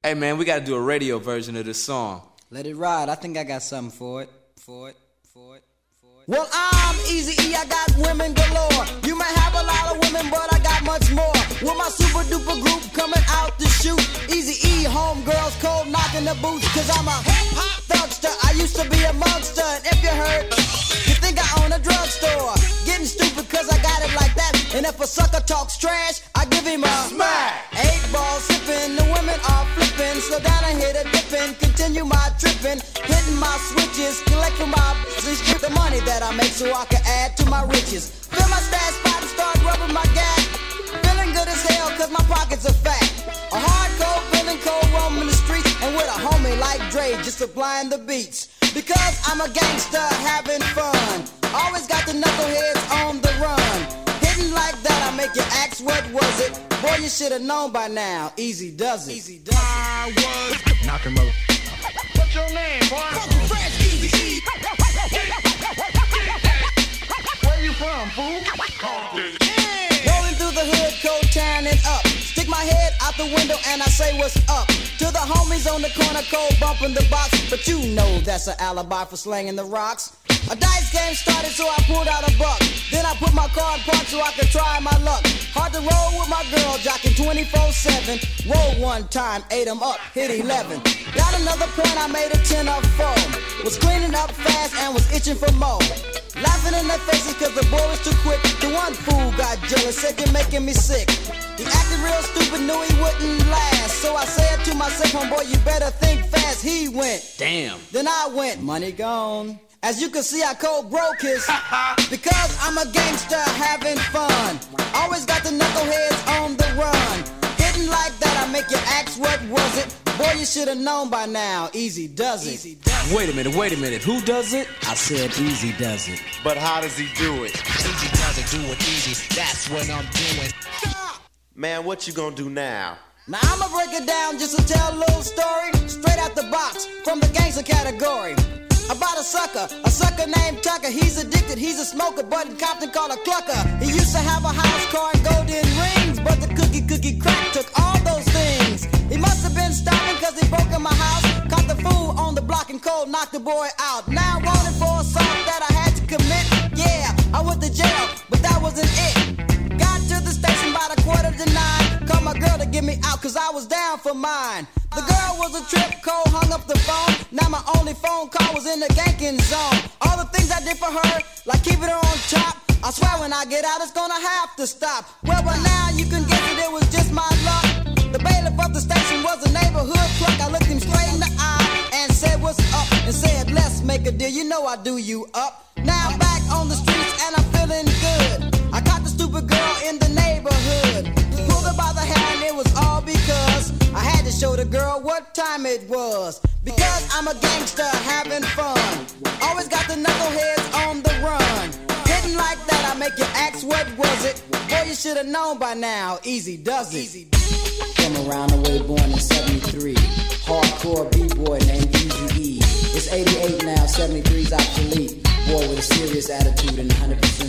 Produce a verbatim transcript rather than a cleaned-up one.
Hey man, we gotta do a radio version of this song. Let it ride. I think I got something for it. For it. For it. For it. Well, I'm Eazy-E, I got women galore. You might have a lot of women, but I got much more. With my super duper group coming out to shoot. Eazy-E, homegirls, cold knocking the boots. Cause I'm a hip-hop thugster. I used to be a monster. And if you heard, you think I own a drugstore. Getting stupid cause I got it like that. And if a sucker talks trash, I give him a smack. Eight ball sipping, the women are flipping. Slow down and hit a dipping. Continue my tripping. Hitting my switches. Collect from my business. Strip the money that I make so I can add to my riches. Fill my stash spot and start rubbing my gas. Feeling good as hell cause my pockets are fat. A hardcore, feeling cold, roaming the streets. And with a homie like Dre just supplying the beats. Because I'm a gangster having fun. Always got the knuckleheads on the run. Hitting like that, I make you ask what was it. Boy, you should have known by now. Easy does it. Easy does it. I was knocking mother. What's your name, boy? Funky Fresh, Eazy-E. Where you from, fool? Rolling through the hood, cold town and up. Stick my head out the window and I say what's up. To the homies on the corner, cold bumping the box. But you know that's an alibi for slanging the rocks. A dice game started, so I pulled out a buck. Then I put my card parked so I could try my luck. Hard to roll with my girl, jocking twenty-four seven. Roll one time, ate 'em up, hit eleven. Got another point, I made a ten of four. Was cleaning up fast and was itching for more. Laughing in their faces cause the boy was too quick. The one fool got jealous, said you're making me sick. He acted real stupid, knew he wouldn't last. So I said to myself, homeboy, you better think fast. He went, damn. Then I went, money gone. As you can see, I cold broke his. Because I'm a gangster having fun. Always got the knuckleheads on the run. Hitting like that, I make you ask what was it. Boy, you should have known by now. Easy does it. Easy does it. Wait a minute, wait a minute. Who does it? I said Easy does it. But how does he do it? Easy does it, do it easy. That's what I'm doing. Man, what you gonna do now? Now I'ma break it down just to tell a little story. Straight out the box, from the gangster category. About a sucker, a sucker named Tucker. He's addicted, he's a smoker, but in Compton called a clucker. He used to have a house car and golden rings, but the cookie cookie crack took all those things. He must have been stopping cause he broke in my house. Caught the fool on the block and cold knocked the boy out. Now wanted for assault that I had to commit. Yeah, I went to jail, but that wasn't it. Got to the station by the quarter to nine. Called my girl to get me out cause I was down for mine. The girl was a trip, cold, hung up the phone. Now my only phone call was in the ganking zone. All the things I did for her, like keeping her on top. I swear when I get out it's gonna have to stop. Well, by now you can guess that it was just my luck. The bailiff of the station was a neighborhood clerk. I looked him straight in the eye and said what's up. And said let's make a deal, you know I do you up. Now I'm back on the streets and I'm feeling good. I caught the stupid girl in the neighborhood. Pulled her by the hair and it was all because I had to show the girl what time it was. Because I'm a gangster having fun. Always got the knuckleheads on the run. Hitting like that, I make you ask what was it. Boy, you should have known by now. Easy does it. Came around the way, born in seventy-three. Hardcore B-boy named Eazy-E. It's eighty-eight now, seventy-three's obsolete. Boy with a serious attitude and one hundred percent